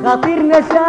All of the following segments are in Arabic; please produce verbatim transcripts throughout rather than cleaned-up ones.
خاطر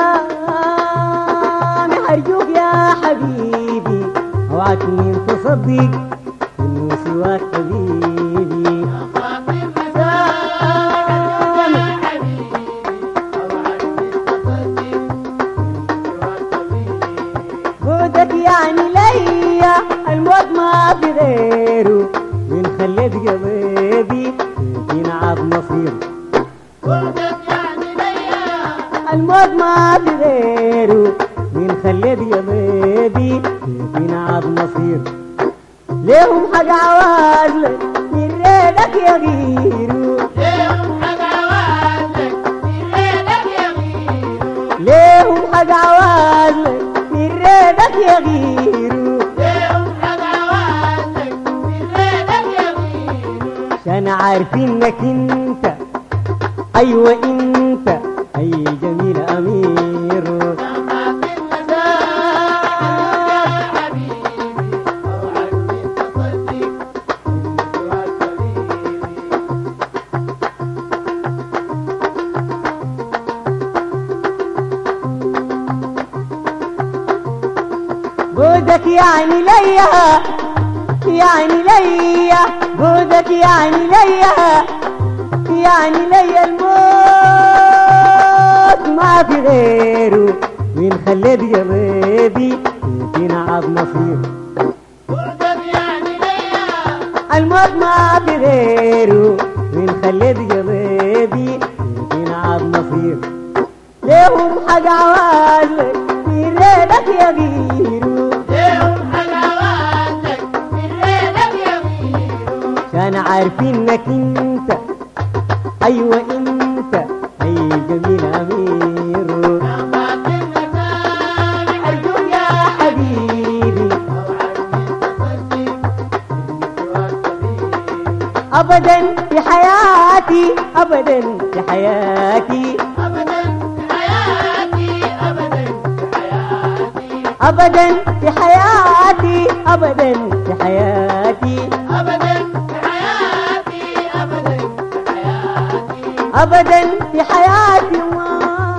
نسامح أرجوك يا حبيبي، اوعك مين تصدق إنه سواك حبيبي. يا خاطر نسامح يا حبيبي، اوعك مين تصدق إنه سواك حبيبي. بعدك يعني ليا الموت ما في غيره، من خليت قلبي ينعب مصير. بعدك يعني ليا الموت ما في غيره، من خليت قلبي ينعب مصير. ليهم حق عوازلك من ريدك يغيروا، ليهم حق عوازلك من ريدك يغيروا، ليهم حق عوازلك من ريدك يغيروا، ليهم حق عوازلك من ريدك يغيروا. عشان عارفينك انت، ايوه انت اي جميل امير. يا خاطر نسامح يا حبيبي، اوعك مين تصدق إنه سواك حبيبي. بعدك يعني ليا، يعني ليا، بعدك يعني ليا، يعني ليا الموت ما في غيره، من خليت قلبي ينعب مصير. بعدك يعني ليا الموت ما في غيره، من خليت قلبي ينعب مصير. ليهم حق عوازلك من ريدك يغيروا، ليهم حق عوازلك من ريدك يغيروا. عشان عارفينك انت، ايوه انت اي جميل امير. يا خاطر نسامح ارجوك يا حبيبي، اوعك مين تصدق إنه سواك حبيبي. ابدا في حياتي، ابدا في حياتي، ابدا في حياتي، ابدا في حياتي، ابدا في حياتي، ابدا في حياتي، ابدا في حياتي، ابدا في حياتي. ابدا في حياتي ما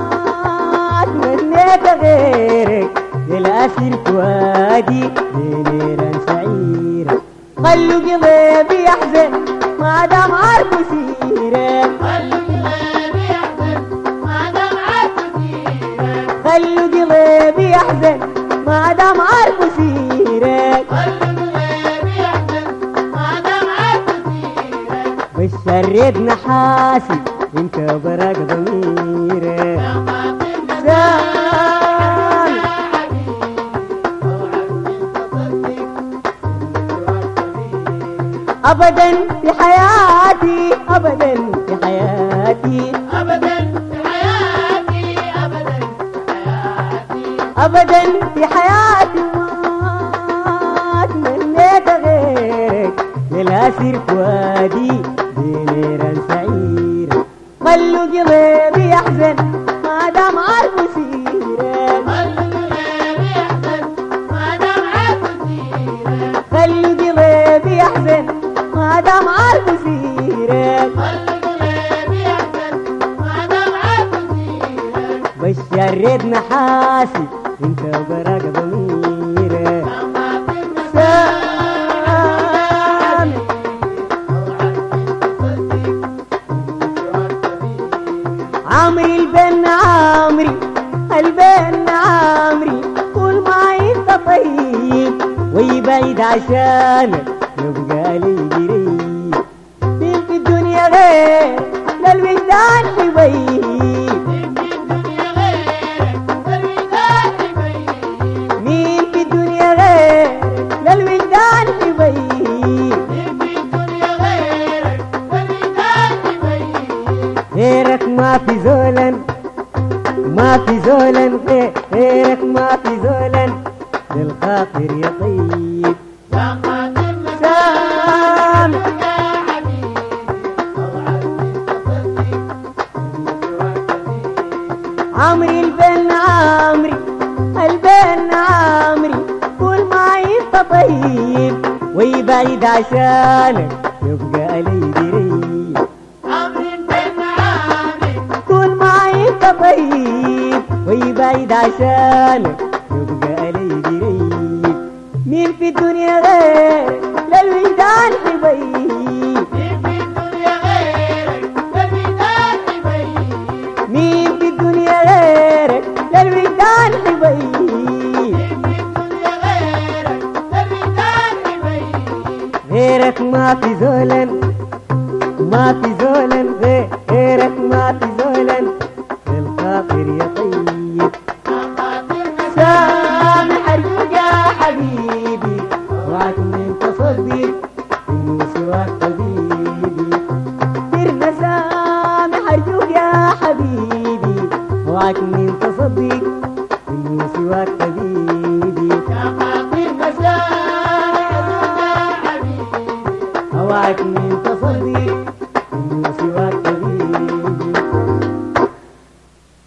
تمنيت غيرك، للاسر فؤادي ليلا سعيرة. خلوا قلبي يحزن ما دام عارفه سيرك، خلوا قلبي يحزن ما دام عارفه سيرك، خلوا قلبي يحزن ما دام عارفه سيرك. خلوا قلبي يحزن ما دام عارفه سيرك. والشريد نحاسي انت برق ضميرك. يا خاطر سام يا حبيبي، اوعك مين تصدق إنه سواك حبيبي. ابدا في حياتي، ابدا في حياتي، ابدا في حياتي، ابدا في حياتي. ابدا في حياتي ما تمنيت غيرك، للاسر فؤادي ليلا سعيرة. خلوا قلبي يحزن ما دام عارفه سيرك، خلوا قلبي يحزن ما دام عارفه سيرك، خلوا قلبي يحزن ما دام عارفه سيرك. خلوا قلبي يحزن ما دام عارفه سيرك. والشريد نحاسي انت برق ضميرك. يا خاطر سام عمري البن عمري، البن عمري، طول ما انت طيب ويبعد عشانك يبقى لي قريب. مين في الدنيا غير للوجدان حبيب، مين في الدنيا غير للوجدان حبيب. غيرك ما في زولن، ما في زولن غيرك، ما في زولن للخاطر يا طيب. سام عمري البن عمري، البن عمري، طول ما انت طيب ويبعد عشانك يبقى لي قريب. طول ما انت طيب زايد عشانك يبقى لي قريب. مين في الدنيا غيرك للوجدان حبيب. مين في الدنيا غيرك للوجدان حبيب. مين في الدنيا غيرك للوجدان حبيب. مين في الدنيا غيرك للوجدان حبيب. غيرك ما في زولن ما في زولن غيرك ما في زولن للخاطر يا طيب. سامح أرجوك يا حبيبي اوعك من تصدق إنه سواك طبيبي. سرنا سامح أرجوك يا حبيبي اوعك من تصدق إنه سواك طبيبي. يا خاطر مسامح يا حبيبي. اوعك من تصدق إنه سواك